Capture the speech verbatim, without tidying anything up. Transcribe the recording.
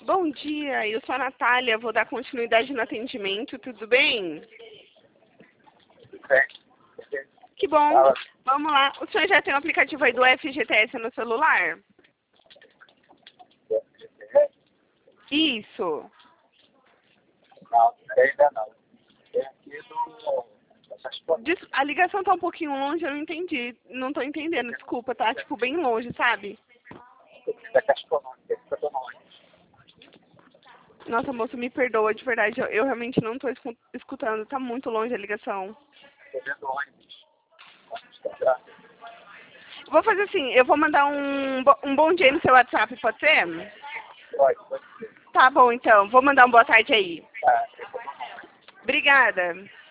Bom dia, eu sou a Natália, vou dar continuidade no atendimento, tudo bem? É. Que bom, Fala. vamos lá. O senhor já tem o aplicativo aí do F G T S no celular? Isso. Não, ainda não. Tem aqui do... essas coisas. Des- A ligação tá um pouquinho longe, eu não entendi. Não tô entendendo, desculpa, tá? Tipo, bem longe, sabe? Da Castelândia, que eu tô longe. Nossa, moço, me perdoa, de verdade, eu, eu realmente não tô escu- escutando, tá muito longe a ligação. Tô vendo ônibus. Ônibus da praça. Vou fazer assim, eu vou mandar um, bo- um bom dia no seu WhatsApp, pode ser? Pode, pode ser. Tá bom, então, vou mandar um boa tarde aí. Tá, eu tô longe. Obrigada.